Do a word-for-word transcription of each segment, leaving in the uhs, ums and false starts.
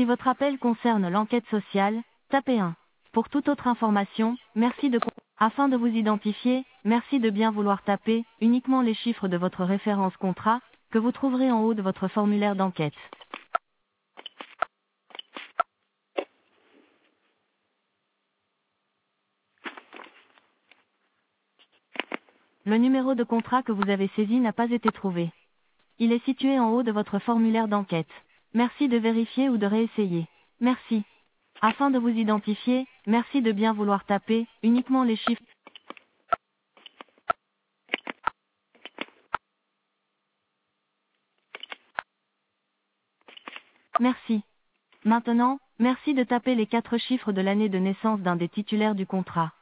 Si votre appel concerne l'enquête sociale, tapez un. Pour toute autre information, merci de... Afin de vous identifier, merci de bien vouloir taper uniquement les chiffres de votre référence contrat, que vous trouverez en haut de votre formulaire d'enquête. Le numéro de contrat que vous avez saisi n'a pas été trouvé. Il est situé en haut de votre formulaire d'enquête. Merci de vérifier ou de réessayer. Merci. Afin de vous identifier, merci de bien vouloir taper uniquement les chiffres. Merci. Maintenant, merci de taper les quatre chiffres de l'année de naissance d'un des titulaires du contrat.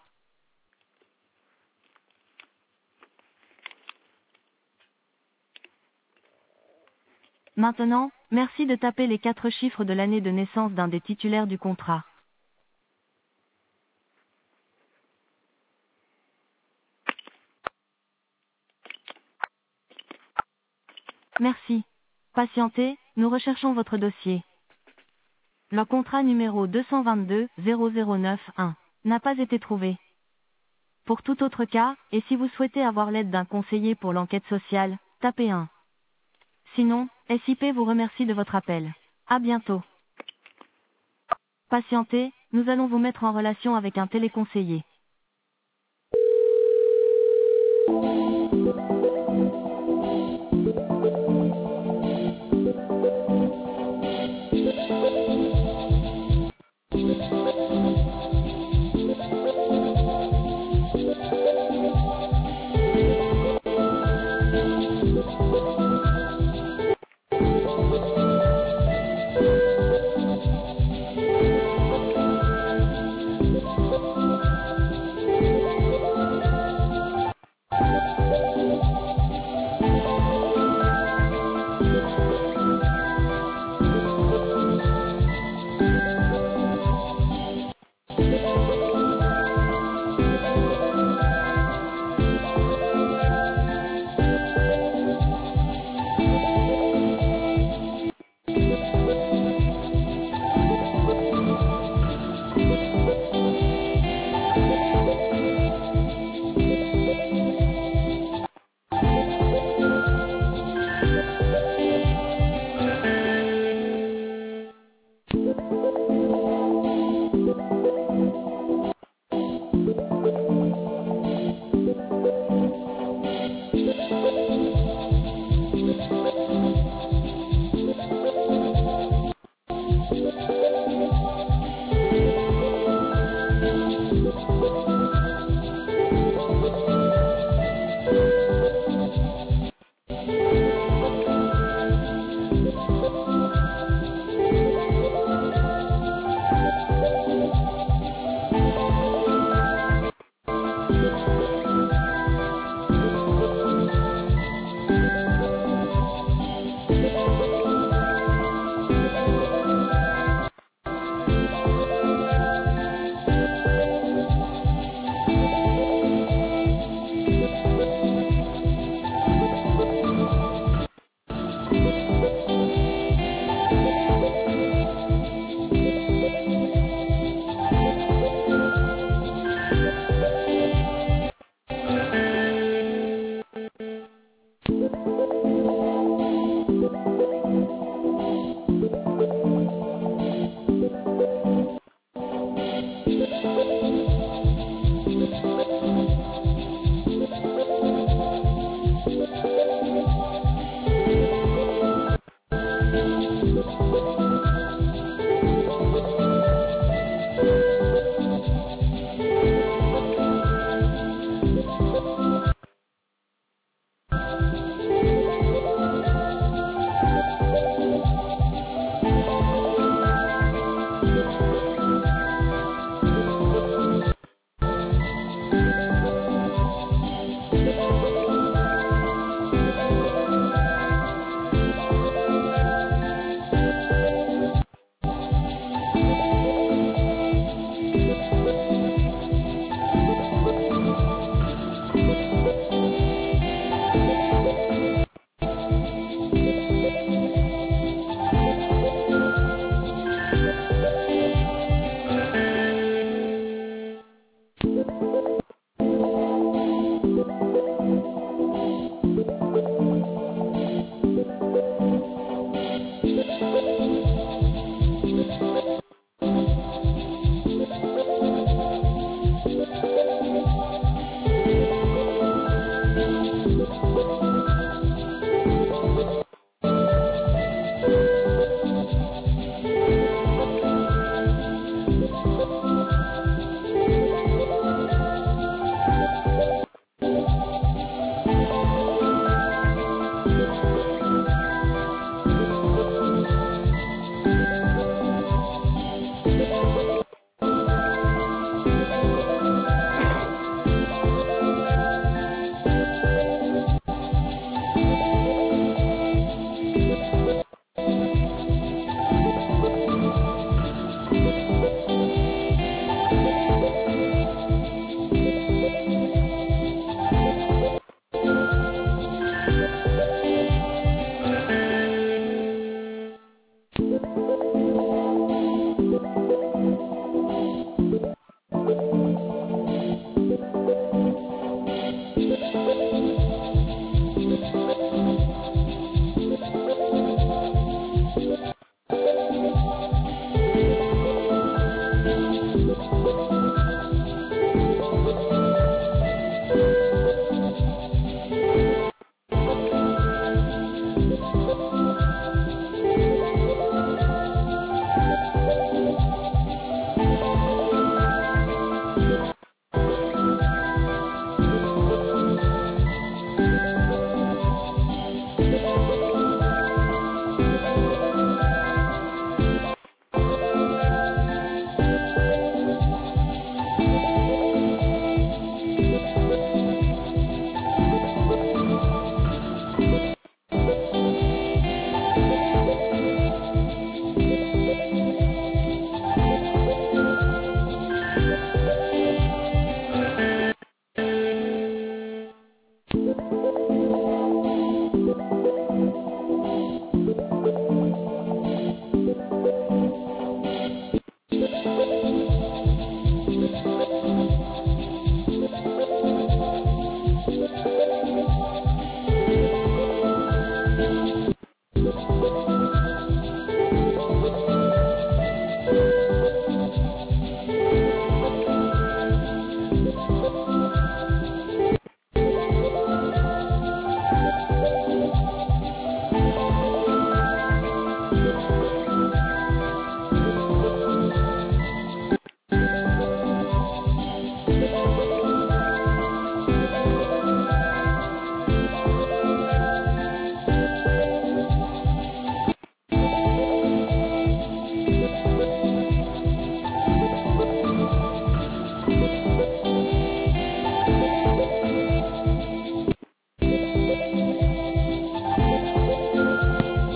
Maintenant, merci de taper les quatre chiffres de l'année de naissance d'un des titulaires du contrat. Merci. Patientez, nous recherchons votre dossier. Le contrat numéro deux cent vingt-deux zéro zéro neuf un n'a pas été trouvé. Pour tout autre cas, et si vous souhaitez avoir l'aide d'un conseiller pour l'enquête sociale, tapez un. Sinon, S I P vous remercie de votre appel. À bientôt. Patientez, nous allons vous mettre en relation avec un téléconseiller.